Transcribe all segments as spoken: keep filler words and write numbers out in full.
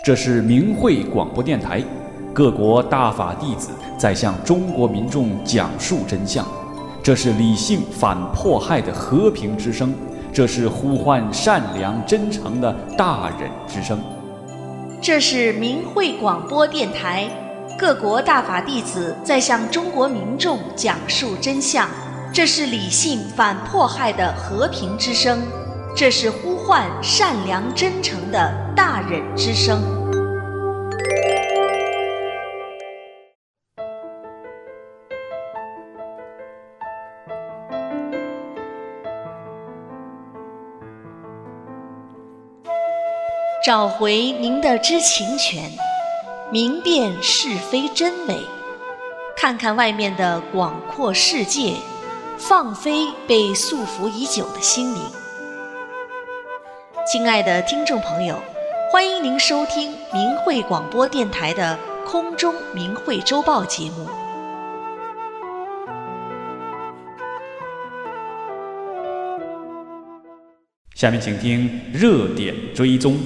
这是明慧广播电台，各国大法弟子在向中国民众讲述真相。这是理性反迫害的和平之声，这是呼唤善良真诚的大忍之声。 这是明慧广播电台，各国大法弟子在向中国民众讲述真相。这是理性反迫害的和平之声，这是呼唤善良真诚的大忍之声。找回您的知情权，明辨是非真伪，看看外面的广阔世界，放飞被束缚已久的心灵。亲爱的听众朋友，欢迎您收听明慧广播电台的空中明慧周报节目。 下面请听热点追踪。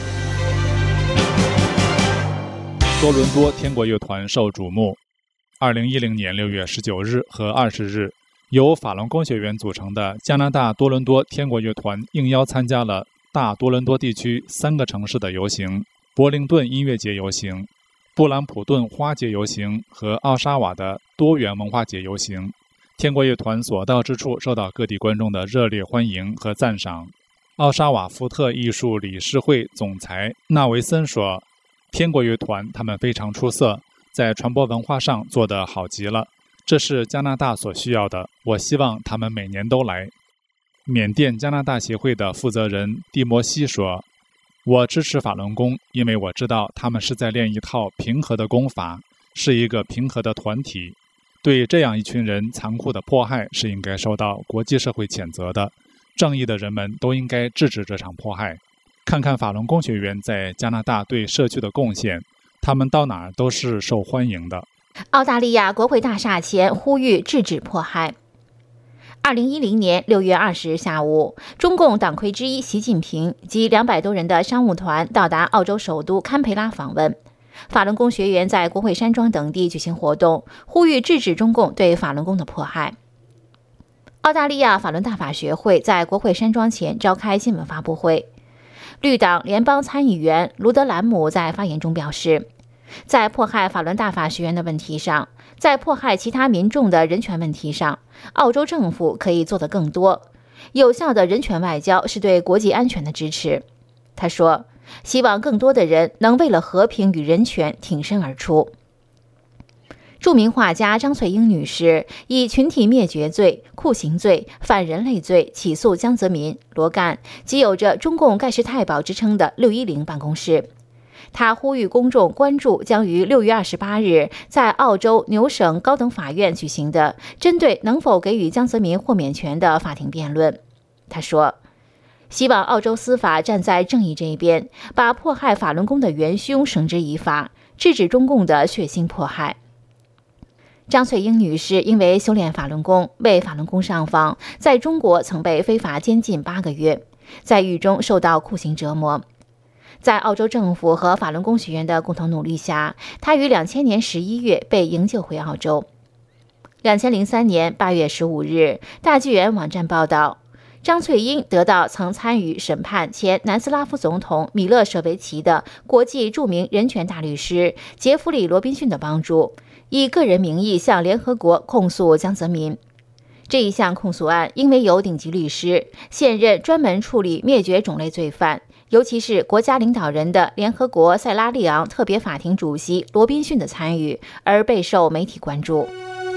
多伦多天国乐团受瞩目。二零一零年六月十九日和二十日，由法轮功学员组成的加拿大多伦多天国乐团应邀参加了大多伦多地区三个城市的游行：柏灵顿音乐节游行、布兰普顿花节游行和奥沙瓦的多元文化节游行。天国乐团所到之处受到各地观众的热烈欢迎和赞赏。奥沙瓦福特艺术理事会总裁纳维森说，天国乐团他们非常出色，在传播文化上做得好极了，这是加拿大所需要的，我希望他们每年都来。缅甸加拿大协会的负责人蒂摩西说，我支持法轮功，因为我知道他们是在练一套平和的功法，是一个平和的团体，对这样一群人残酷的迫害是应该受到国际社会谴责的，正义的人们都应该制止这场迫害。看看法轮功学员在加拿大对社区的贡献，他们到哪儿都是受欢迎的。 澳大利亚国会大厦前呼吁制止迫害。二零一零年六月二十日下午，中共党魁之一习近平及两百多人的商务团到达澳洲首都堪培拉访问。法轮功学员在国会山庄等地举行活动，呼吁制止中共对法轮功的迫害。澳大利亚法轮大法学会在国会山庄前召开新闻发布会。绿党联邦参议员卢德兰姆在发言中表示，在迫害法轮大法学员的问题上，在迫害其他民众的人权问题上，澳洲政府可以做得更多。有效的人权外交是对国际安全的支持。他说，希望更多的人能为了和平与人权挺身而出。著名画家张翠英女士以群体灭绝罪、酷刑罪、反人类罪起诉江泽民、罗干及有着中共盖世太保之称的六一零办公室。她呼吁公众关注将于六月二十八日在澳洲纽省高等法院举行的针对能否给予江泽民豁免权的法庭辩论。她说，希望澳洲司法站在正义这一边，把迫害法轮功的元凶绳之以法，制止中共的血腥迫害。张翠英女士因为修炼法轮功，为法轮功上访，在中国曾被非法监禁八个月，在狱中受到酷刑折磨。在澳洲政府和法轮功学院的共同努力下，她于两千年十一月被营救回澳洲。两千零三年八月十五日，大纪元网站报道，张翠英得到曾参与审判前南斯拉夫总统米勒舍维奇的国际著名人权大律师杰弗里·罗宾逊的帮助，以个人名义向联合国控诉江泽民。这一项控诉案因为有顶级律师、现任专门处理灭绝种类罪犯，尤其是国家领导人的联合国塞拉利昂特别法庭主席罗宾逊的参与，而备受媒体关注。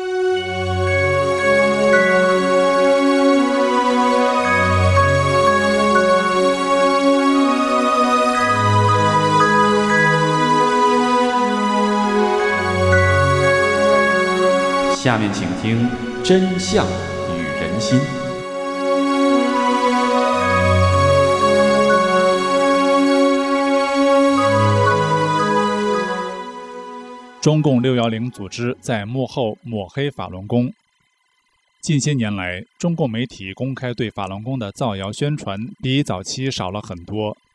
下面请听真相与人心。 中共六一零组织在幕后抹黑法轮功。近些年来，中共媒体公开对法轮功的造谣宣传比早期少了很多。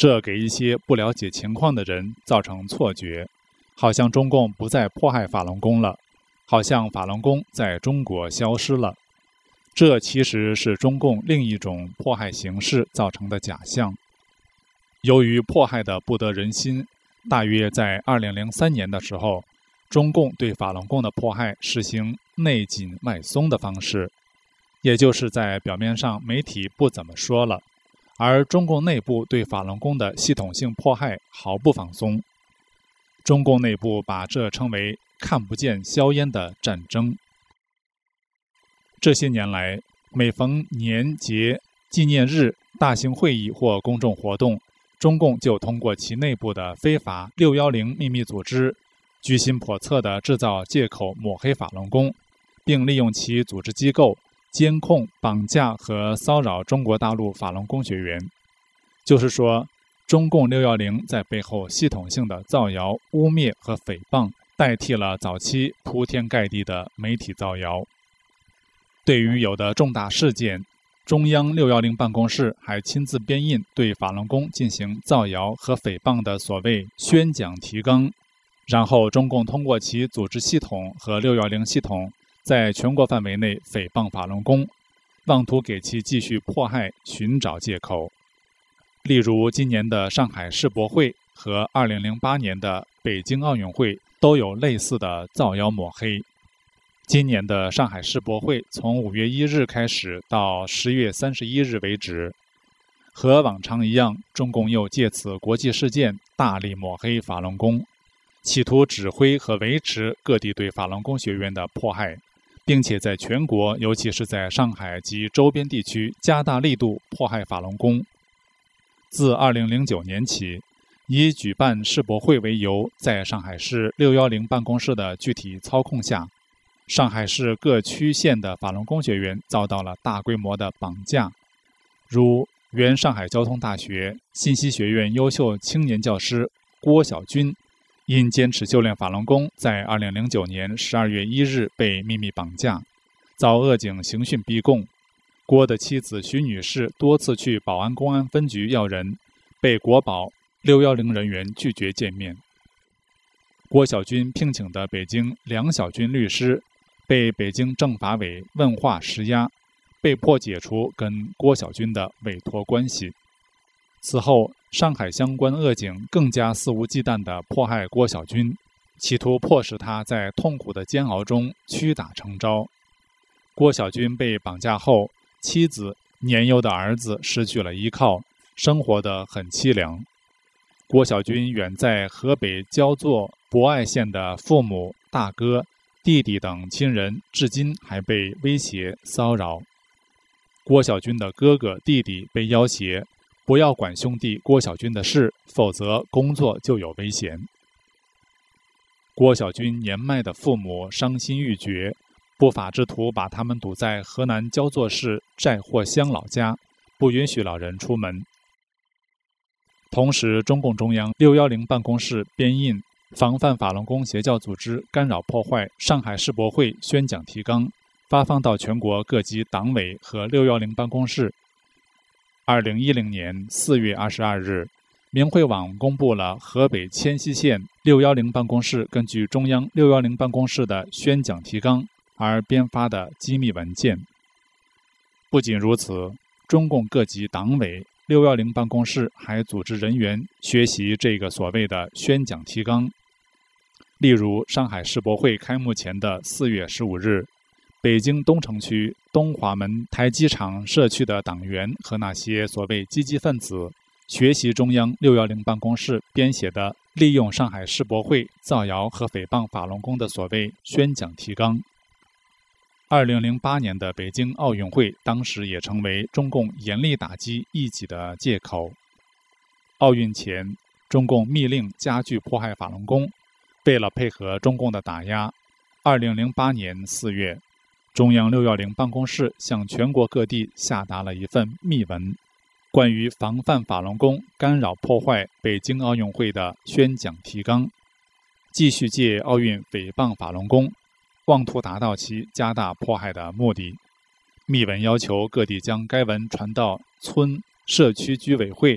这给一些不了解情况的人造成错觉，好像中共不再迫害法轮功了，好像法轮功在中国消失了。这其实是中共另一种迫害形式造成的假象。由于迫害的不得人心，大约在二零零三年的时候，中共对法轮功的迫害实行内紧外松的方式，也就是在表面上媒体不怎么说了，而中共内部对法轮功的系统性迫害毫不放松。中共内部把这称为看不见硝烟的战争。这些年来，每逢年节、纪念日、大型会议或公众活动，中共就通过其内部的非法六一零秘密组织，居心叵测地制造借口抹黑法轮功，并利用其组织机构监控、绑架和骚扰中国大陆法轮功学员。就是说，中共六一零在背后系统性的造谣、污蔑和诽谤，代替了早期铺天盖地的媒体造谣。对于有的重大事件，中央六一零办公室还亲自编印对法轮功进行造谣和诽谤的所谓宣讲提纲，然后中共通过其组织系统和六一零系统在全国范围内诽谤法轮功，妄图给其继续迫害寻找借口。例如今年的上海世博会和二零零八年的北京奥运会都有类似的造谣抹黑。今年的上海世博会从五月一日开始到十月三十一日为止，和往常一样，中共又借此国际事件大力抹黑法轮功，企图指挥和维持各地对法轮功学员的迫害，并且在全国，尤其是在上海及周边地区加大力度迫害法轮功。自二零零九年起，以举办世博会为由，在上海市六一零办公室的具体操控下，上海市各区县的法轮功学员遭到了大规模的绑架，如原上海交通大学信息学院优秀青年教师郭晓军，因坚持修炼法轮功，在二零零九年十二月一日被秘密绑架，遭恶警刑讯逼供。郭的妻子徐女士多次去宝安公安分局要人，被国保六一零人员拒绝见面。郭晓军聘请的北京梁晓军律师被北京政法委问话施压，被迫解除跟郭晓军的委托关系。此后，上海相关恶警更加肆无忌惮地迫害郭晓军，企图迫使他在痛苦的煎熬中屈打成招。郭晓军被绑架后，妻子、年幼的儿子失去了依靠，生活得很凄凉。郭晓军远在河北焦作博爱县的父母、大哥、弟弟等亲人至今还被威胁骚扰。郭晓军的哥哥弟弟被要挟，不要管兄弟郭晓军的事，否则工作就有危险。郭晓军年迈的父母伤心欲绝，不法之徒把他们堵在河南焦作市寨货乡老家，不允许老人出门。同时，中共中央六一零办公室编印防范法轮功邪教组织干扰破坏上海世博会宣讲提纲，发放到全国各级党委和六一零办公室。二零一零年四月二十二日，明慧网公布了河北迁西县六一零办公室根据中央六一零办公室的宣讲提纲而编发的机密文件。不仅如此，中共各级党委六一零办公室还组织人员学习这个所谓的宣讲提纲。例如，上海世博会开幕前的四月十五日，北京东城区东华门台机场社区的党员和那些所谓积极分子学习中央六一零办公室编写的利用上海世博会造谣和诽谤法轮功的所谓宣讲提纲。二零零八年的北京奥运会当时也成为中共严厉打击异己的借口。奥运前，中共密令加剧迫害法轮功，为了配合中共的打压，二零零八年四月，中央六一零办公室向全国各地下达了一份密文，关于防范法轮功干扰破坏北京奥运会的宣讲提纲，继续借奥运诽谤法轮功，妄图达到其加大迫害的目的。密文要求各地将该文传到村、社区居委会、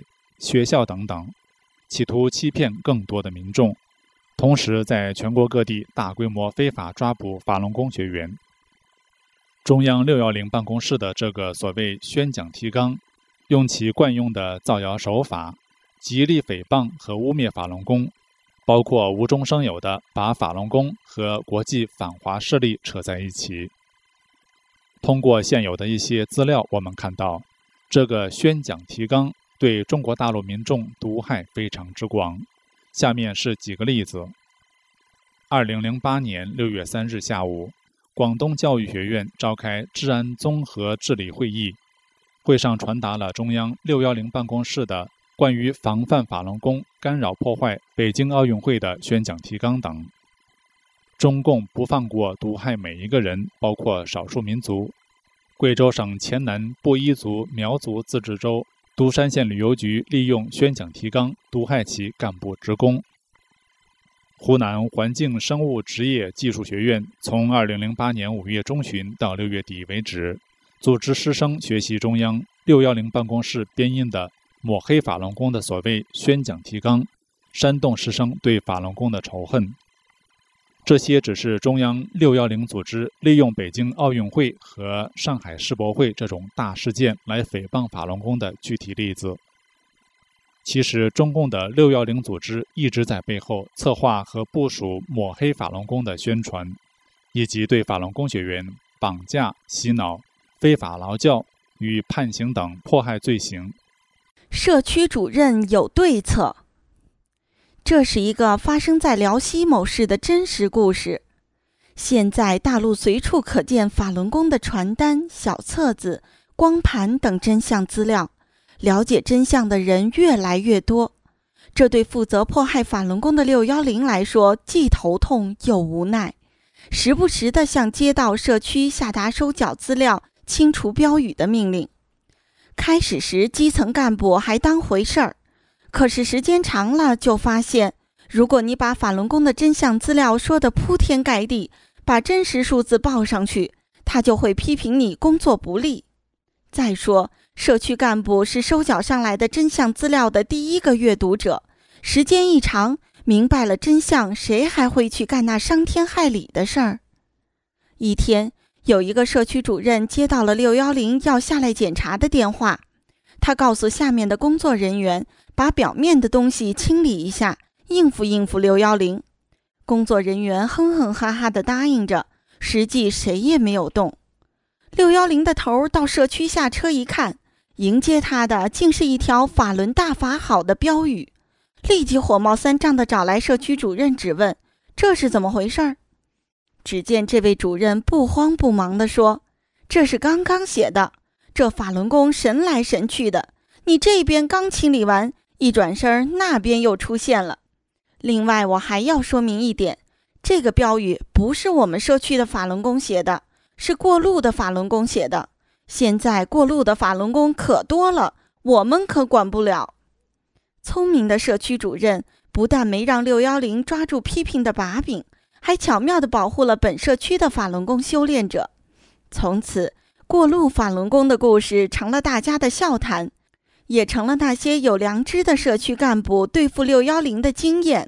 学校等等，企图欺骗更多的民众，同时在全国各地大规模非法抓捕法轮功学员。中央六一零办公室的这个所谓宣讲提纲，用其惯用的造谣手法，极力诽谤和污蔑法轮功，包括无中生有的把法轮功和国际反华势力扯在一起。通过现有的一些资料，我们看到这个宣讲提纲对中国大陆民众毒害非常之广。下面是几个例子。二零零八年六月三日下午，广东教育学院召开治安综合治理会议，会上传达了中央六一零办公室的关于防范法轮功干扰破坏北京奥运会的宣讲提纲等。中共不放过毒害每一个人，包括少数民族。贵州省黔南布依族苗族自治州独山县旅游局利用宣讲提纲毒害其干部职工。湖南环境生物职业技术学院从二零零八年五月中旬到六月底为止，组织师生学习中央六一零办公室编印的抹黑法轮功的所谓宣讲提纲，煽动师生对法轮功的仇恨。这些只是中央六一零组织利用北京奥运会和上海世博会这种大事件来诽谤法轮功的具体例子。其实中共的六一零组织一直在背后策划和部署抹黑法轮功的宣传，以及对法轮功学员绑架、洗脑、非法劳教与判刑等迫害罪行。 社区主任有对策。这是一个发生在辽西某市的真实故事。现在大陆随处可见法轮功的传单、小册子、光盘等真相资料，了解真相的人越来越多。这对负责迫害法轮功的六一零来说，既头痛又无奈，时不时地向街道、社区下达收缴资料、清除标语的命令。开始时，基层干部还当回事儿。可是时间长了，就发现，如果你把法轮功的真相资料说得铺天盖地，把真实数字报上去，他就会批评你工作不力。再说，社区干部是收缴上来的真相资料的第一个阅读者，时间一长，明白了真相，谁还会去干那伤天害理的事儿？一天，有一个社区主任接到了六一零要下来检查的电话，他告诉下面的工作人员，把表面的东西清理一下，应付应付六一零。工作人员哼哼哈哈地答应着，实际谁也没有动。六一零的头到社区下车一看，迎接他的竟是一条法轮大法好的标语，立即火冒三丈地找来社区主任质问，这是怎么回事？只见这位主任不慌不忙地说，这是刚刚写的，这法轮功神来神去的，你这边刚清理完，一转身那边又出现了。另外我还要说明一点，这个标语不是我们社区的法轮功写的，是过路的法轮功写的。现在过路的法轮功可多了，我们可管不了。聪明的社区主任不但没让六一零抓住批评的把柄，还巧妙地保护了本社区的法轮功修炼者。从此，过路法轮功的故事成了大家的笑谈，也成了那些有良知的社区干部对付六一零的经验。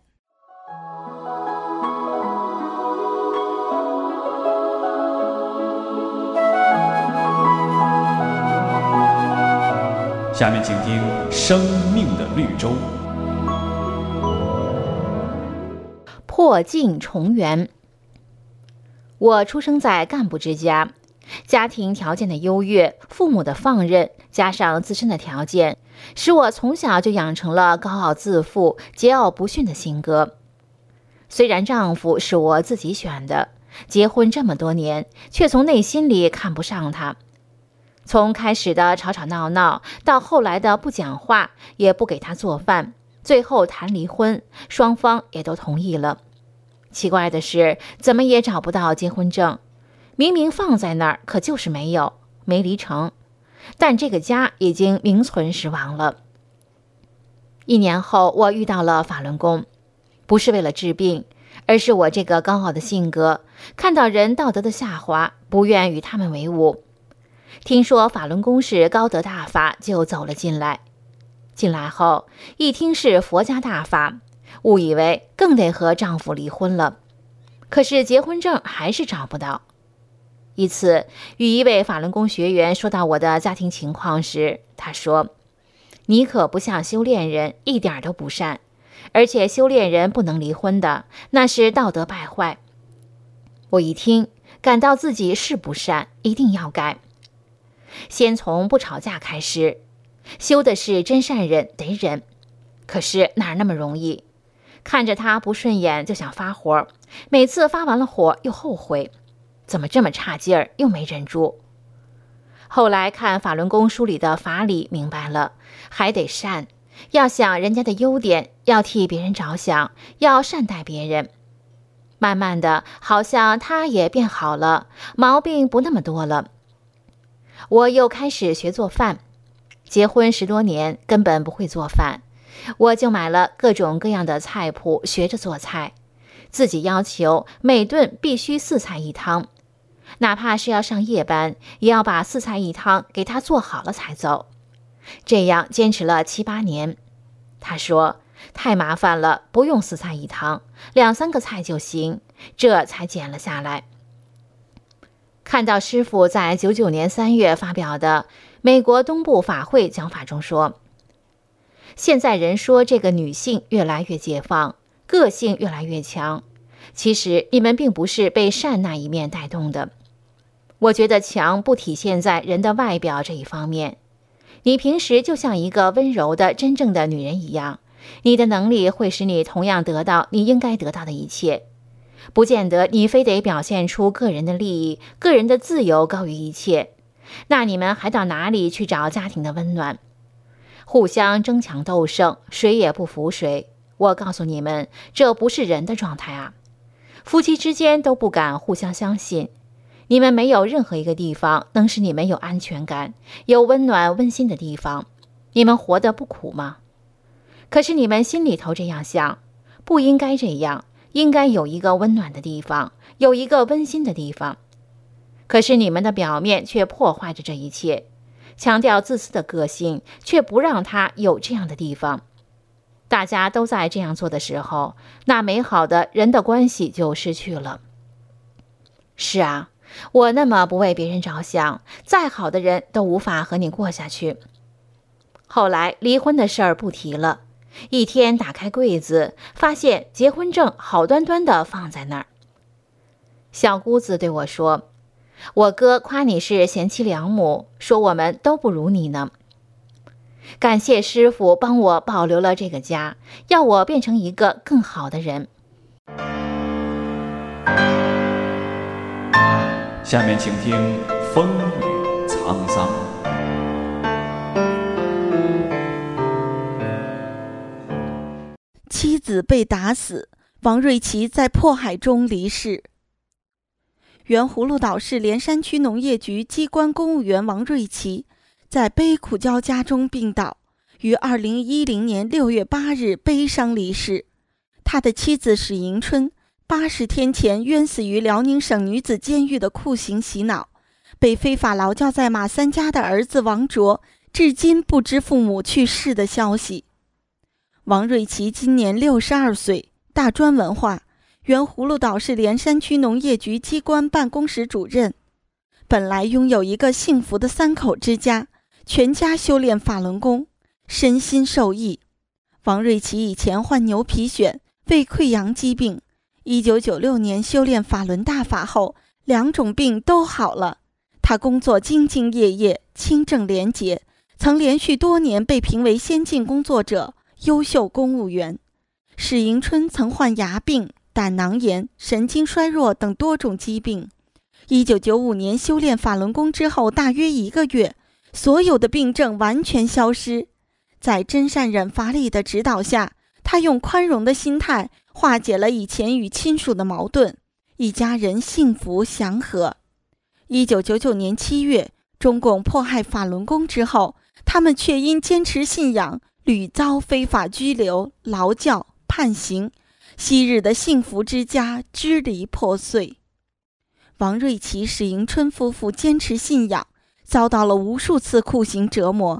下面请听《生命的绿洲》。 破镜重圆。我出生在干部之家，家庭条件的优越，父母的放任，加上自身的条件，使我从小就养成了高傲自负、桀骜不驯的性格。虽然丈夫是我自己选的，结婚这么多年，却从内心里看不上他。从开始的吵吵闹闹，到后来的不讲话，也不给他做饭，最后谈离婚，双方也都同意了。奇怪的是，怎么也找不到结婚证，明明放在那儿，可就是没有，没离成。但这个家已经名存实亡了。一年后，我遇到了法轮功，不是为了治病，而是我这个高傲的性格，看到人道德的下滑，不愿与他们为伍。听说法轮功是高德大法，就走了进来。 进来后一听是佛家大法，误以为更得和丈夫离婚了，可是结婚证还是找不到。一次与一位法轮功学员说到我的家庭情况时，他说：你可不像修炼人，一点都不善，而且修炼人不能离婚的，那是道德败坏。我一听，感到自己是不善，一定要改。先从不吵架开始，修的是真善忍，得忍。可是哪那么容易？看着他不顺眼就想发火，每次发完了火又后悔，怎么这么差劲儿，又没忍住。后来看法轮功书里的法理，明白了，还得善，要想人家的优点，要替别人着想，要善待别人。慢慢的，好像他也变好了，毛病不那么多了。我又开始学做饭，结婚十多年根本不会做饭，我就买了各种各样的菜谱，学着做菜，自己要求每顿必须四菜一汤，哪怕是要上夜班，也要把四菜一汤给他做好了才走。这样坚持了七八年。他说太麻烦了，不用四菜一汤，两三个菜就行，这才减了下来。看到师父在九九年三月发表的美国东部法会讲法中说，现在人说这个女性越来越解放，个性越来越强，其实你们并不是被善那一面带动的。我觉得强不体现在人的外表这一方面，你平时就像一个温柔的真正的女人一样，你的能力会使你同样得到你应该得到的一切，不见得你非得表现出个人的利益，个人的自由高于一切。那你们还到哪里去找家庭的温暖？互相争强斗胜，谁也不服谁。我告诉你们，这不是人的状态啊！夫妻之间都不敢互相相信，你们没有任何一个地方能使你们有安全感，有温暖温馨的地方，你们活得不苦吗？可是你们心里头这样想，不应该这样，应该有一个温暖的地方，有一个温馨的地方。可是你们的表面却破坏着这一切，强调自私的个性，却不让他有这样的地方。大家都在这样做的时候，那美好的人的关系就失去了。是啊，我那么不为别人着想，再好的人都无法和你过下去。后来离婚的事儿不提了，一天打开柜子，发现结婚证好端端的放在那儿。小姑子对我说，我哥夸你是贤妻良母，说我们都不如你呢。感谢师父帮我保留了这个家，要我变成一个更好的人。 下面请听风雨沧桑。 妻子被打死，王瑞琪在迫害中离世。原葫芦岛市连山区农业局机关公务员王瑞琪在悲苦交加中病倒，于二零一零年六月八日悲伤离世。他的妻子史迎春八十天前冤死于辽宁省女子监狱的酷刑洗脑，被非法劳教在马三家的儿子王卓至今不知父母去世的消息。王瑞琪今年六十二岁，大专文化，原葫芦岛市连山区农业局机关办公室主任。本来拥有一个幸福的三口之家，全家修炼法轮功，身心受益。王瑞琪以前患牛皮癣、胃溃疡疾病，一九九六年修炼法轮大法后，两种病都好了。他工作兢兢业业，清正廉洁，曾连续多年被评为先进工作者、优秀公务员。史迎春曾患牙病、胆囊炎、神经衰弱等多种疾病。一九九五年修炼法轮功之后，大约一个月，所有的病症完全消失。在真善忍法理的指导下，他用宽容的心态化解了以前与亲属的矛盾，一家人幸福祥和。一九九九年七月，中共迫害法轮功之后，他们却因坚持信仰，屡遭非法拘留、劳教、判刑，昔日的幸福之家支离破碎。王瑞琪、史迎春夫妇坚持信仰，遭到了无数次酷刑折磨。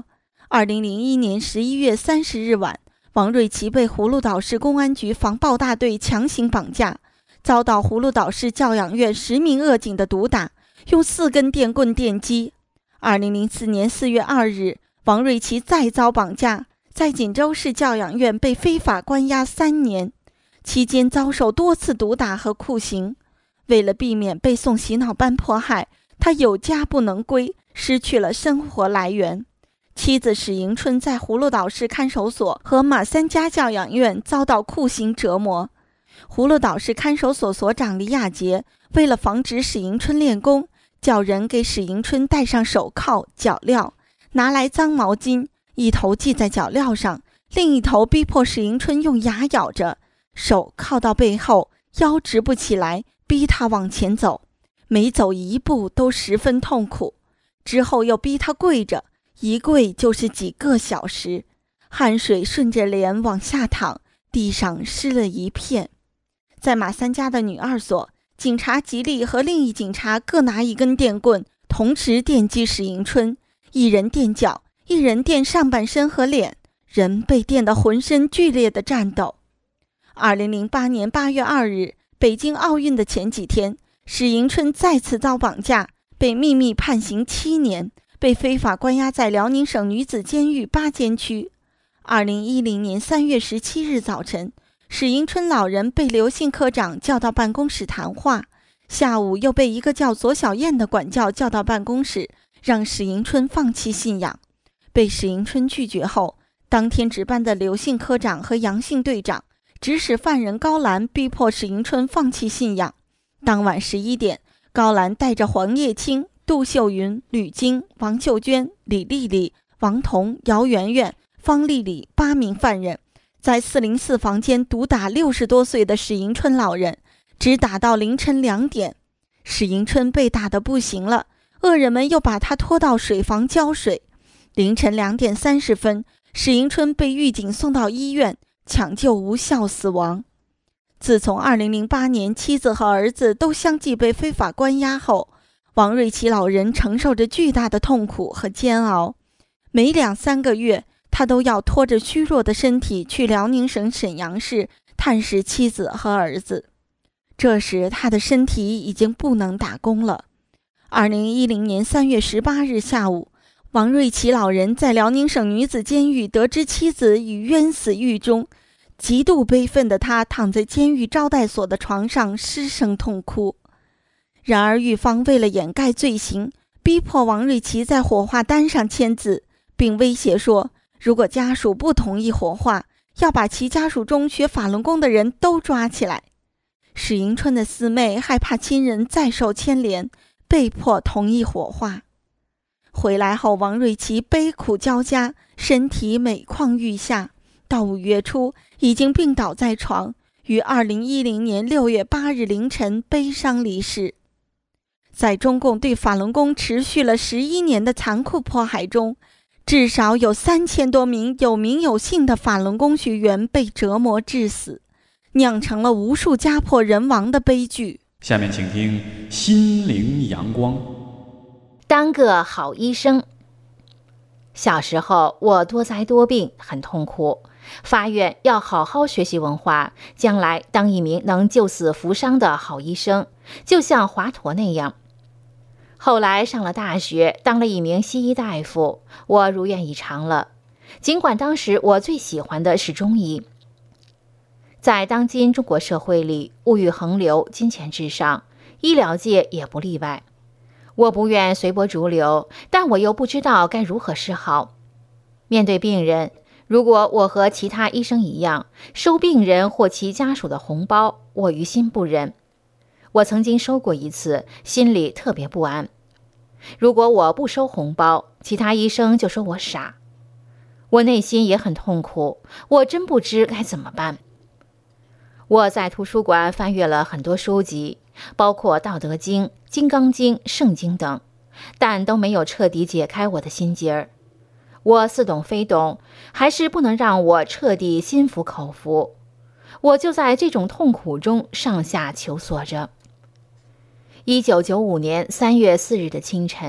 二零零一年十一月三十日晚，王瑞琪被葫芦岛市公安局防暴大队强行绑架，遭到葫芦岛市教养院十名恶警的毒打，用四根电棍电击。二零零四年四月二日，王瑞琪再遭绑架，在锦州市教养院被非法关押三年，期间遭受多次毒打和酷刑。为了避免被送洗脑班迫害，他有家不能归，失去了生活来源。妻子史迎春在葫芦岛市看守所和马三家教养院遭到酷刑折磨。葫芦岛市看守所所长李亚杰为了防止史迎春练功，叫人给史迎春戴上手铐、脚镣，拿来脏毛巾，一头系在脚镣上，另一头逼迫史迎春用牙咬着，手铐到背后，腰直不起来，逼他往前走，每走一步都十分痛苦。之后又逼他跪着，一跪就是几个小时，汗水顺着脸往下淌，地上湿了一片。在马三家的女二所，警察吉利和另一警察各拿一根电棍，同时电击史迎春，一人电脚，一人电上半身和脸，人被电得浑身剧烈的颤抖。二零零八年八月二日，北京奥运的前几天，史迎春再次遭绑架，被秘密判刑七年，被非法关押在辽宁省女子监狱八监区。二零一零年三月十七日早晨，史迎春老人被刘姓科长叫到办公室谈话，下午又被一个叫左小燕的管教叫到办公室，让史迎春放弃信仰。被史迎春拒绝后，当天值班的刘姓科长和杨姓队长指使犯人高兰逼迫史迎春放弃信仰。当晚十一点，高兰带着黄叶青、杜秀云、吕晶、王秀娟、李丽丽、王彤、姚媛媛、方丽丽八名犯人，在四零四房间毒打六十多岁的史迎春老人，直打到凌晨两点。史迎春被打得不行了，恶人们又把他拖到水房浇水。凌晨两点三十分，史迎春被狱警送到医院，抢救无效死亡。自从二零零八年妻子和儿子都相继被非法关押后，王瑞琪老人承受着巨大的痛苦和煎熬。每两三个月，他都要拖着虚弱的身体去辽宁省沈阳市探视妻子和儿子。这时他的身体已经不能打工了。二零一零年三月十八日下午，王瑞琪老人在辽宁省女子监狱得知妻子已冤死狱中，极度悲愤的他躺在监狱招待所的床上失声痛哭。然而狱方为了掩盖罪行，逼迫王瑞琪在火化单上签字，并威胁说，如果家属不同意火化，要把其家属中学法轮功的人都抓起来。史迎春的四妹害怕亲人再受牵连，被迫同意火化。回来后，王瑞琪悲苦交加，身体每况愈下，到五月初已经病倒在床，于二零一零年六月八日凌晨悲伤离世。在中共对法轮功持续了十一年的残酷迫害中，至少有三千多名有名有姓的法轮功学员被折磨致死，酿成了无数家破人亡的悲剧。 下面请听《心灵阳光》。 当个好医生。小时候我多灾多病，很痛苦，发愿要好好学习文化，将来当一名能救死扶伤的好医生，就像华佗那样。后来上了大学，当了一名西医大夫，我如愿以偿了。尽管当时我最喜欢的是中医。在当今中国社会里，物欲横流，金钱至上，医疗界也不例外。我不愿随波逐流，但我又不知道该如何是好。面对病人，如果我和其他医生一样，收病人或其家属的红包，我于心不忍。我曾经收过一次，心里特别不安。如果我不收红包，其他医生就说我傻。我内心也很痛苦，我真不知该怎么办。我在图书馆翻阅了很多书籍，包括《道德经》、《金刚经》、《圣经》等，但都没有彻底解开我的心结儿。我似懂非懂，还是不能让我彻底心服口服。我就在这种痛苦中上下求索着。一九九五年三月四日的清晨，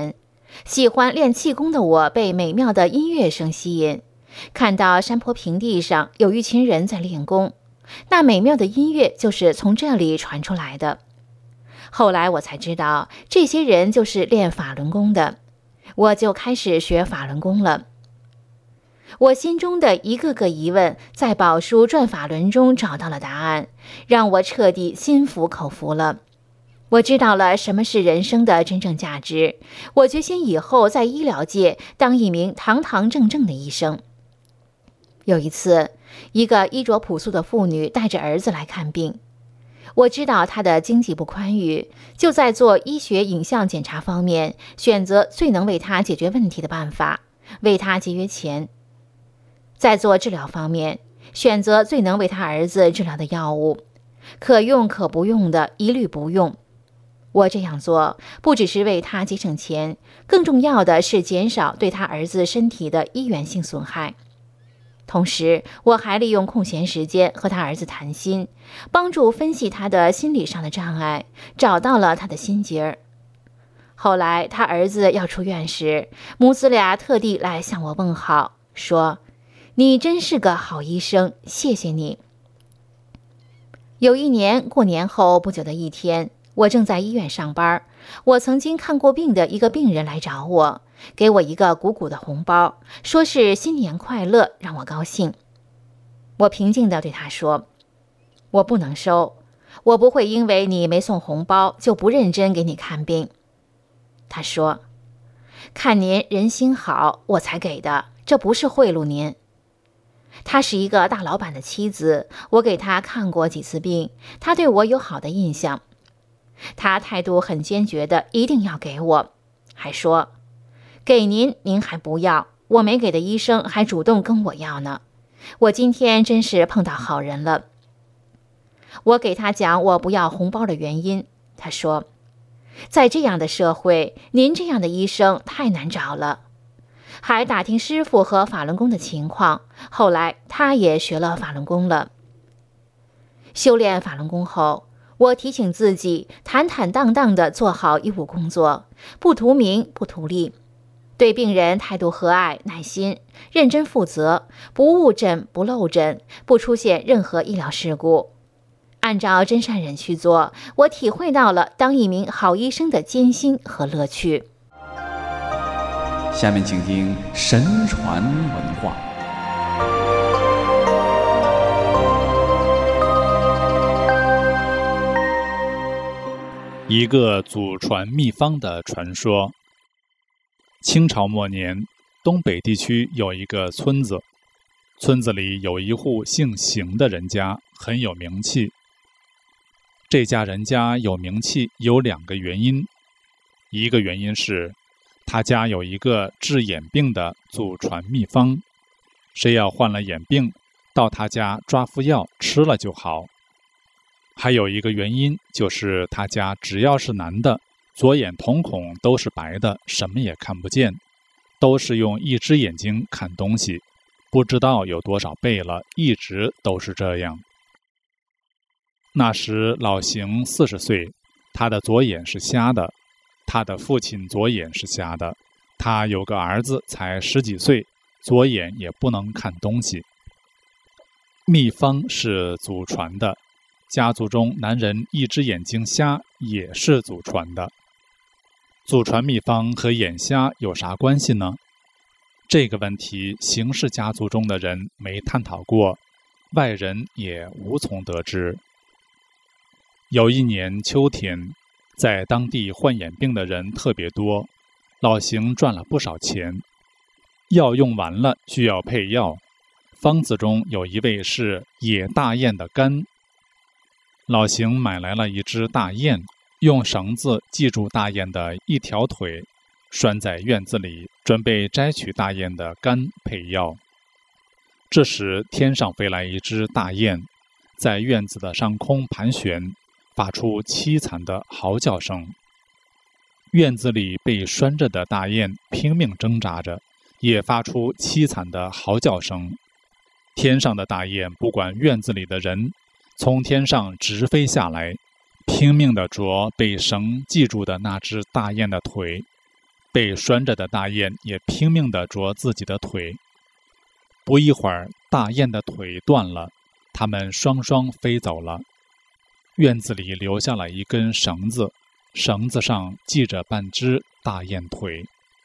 喜欢练气功的我被美妙的音乐声吸引，看到山坡平地上有一群人在练功，那美妙的音乐就是从这里传出来的。后来我才知道，这些人就是练法轮功的，我就开始学法轮功了。我心中的一个个疑问，在宝书转法轮中找到了答案，让我彻底心服口服了。我知道了什么是人生的真正价值，我决心以后在医疗界当一名堂堂正正的医生。有一次，一个衣着朴素的妇女带着儿子来看病，我知道她的经济不宽裕，就在做医学影像检查方面选择最能为她解决问题的办法，为她节约钱。在做治疗方面，选择最能为他儿子治疗的药物，可用可不用的一律不用。我这样做不只是为他节省钱，更重要的是减少对他儿子身体的医源性损害。同时，我还利用空闲时间和他儿子谈心，帮助分析他的心理上的障碍，找到了他的心结儿。后来他儿子要出院时，母子俩特地来向我问好，说：“你真是个好医生，谢谢你。”有一年过年后不久的一天，我正在医院上班，我曾经看过病的一个病人来找我，给我一个鼓鼓的红包，说是新年快乐，让我高兴。我平静地对他说：“我不能收，我不会因为你没送红包就不认真给你看病。”他说：“看您人心好，我才给的，这不是贿赂您。”他是一个大老板的妻子，我给他看过几次病，他对我有好的印象。他态度很坚决的，一定要给我，还说：“给您，您还不要，我没给的医生还主动跟我要呢。我今天真是碰到好人了。”我给他讲我不要红包的原因，他说：“在这样的社会，您这样的医生太难找了。”还打听师傅和法轮功的情况，后来他也学了法轮功了。修炼法轮功后，我提醒自己坦坦荡荡地做好医务工作，不图名不图利，对病人态度和蔼耐心，认真负责，不误诊不漏诊，不出现任何医疗事故。按照真善忍去做，我体会到了当一名好医生的艰辛和乐趣。 下面请听神传文化。 一个祖传秘方的传说。清朝末年，东北地区有一个村子，村子里有一户姓邢的人家，很有名气。这家人家有名气有两个原因，一个原因是他家有一个治眼病的祖传秘方，谁要患了眼病，到他家抓副药吃了就好。还有一个原因就是他家只要是男的，左眼瞳孔都是白的，什么也看不见，都是用一只眼睛看东西，不知道有多少辈了，一直都是这样。那时老邢四十岁，他的左眼是瞎的，他的父亲左眼是瞎的，他有个儿子才十几岁，左眼也不能看东西。秘方是祖传的，家族中男人一只眼睛瞎也是祖传的。祖传秘方和眼瞎有啥关系呢？这个问题邢氏家族中的人没探讨过，外人也无从得知。有一年秋天，在当地患眼病的人特别多，老邢赚了不少钱。药用完了需要配药，方子中有一味是野大雁的肝。老邢买来了一只大雁，用绳子系住大雁的一条腿，拴在院子里，准备摘取大雁的肝配药。这时天上飞来一只大雁，在院子的上空盘旋，发出凄惨的嚎叫声。院子里被拴着的大雁拼命挣扎着，也发出凄惨的嚎叫声。天上的大雁不管院子里的人，从天上直飞下来，拼命地啄被绳系住的那只大雁的腿， 被拴着的大雁也拼命地啄自己的腿。不一会儿，大雁的腿断了，它们双双飞走了。院子里留下了一根绳子，绳子上系着半只大雁腿。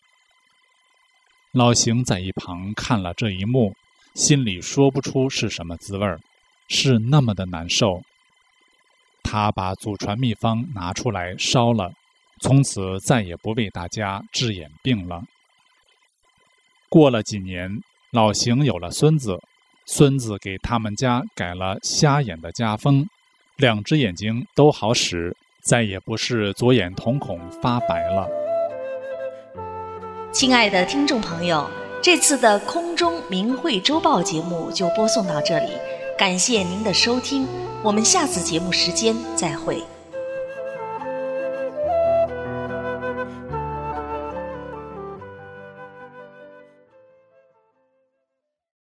老邢在一旁看了这一幕，心里说不出是什么滋味儿，是那么的难受。他把祖传秘方拿出来烧了，从此再也不为大家治眼病了。过了几年，老邢有了孙子，孙子给他们家改了瞎眼的家风，两只眼睛都好使，再也不是左眼瞳孔发白了。 亲爱的听众朋友，这次的空中明慧周报节目就播送到这里，感谢您的收听，我们下次节目时间再会。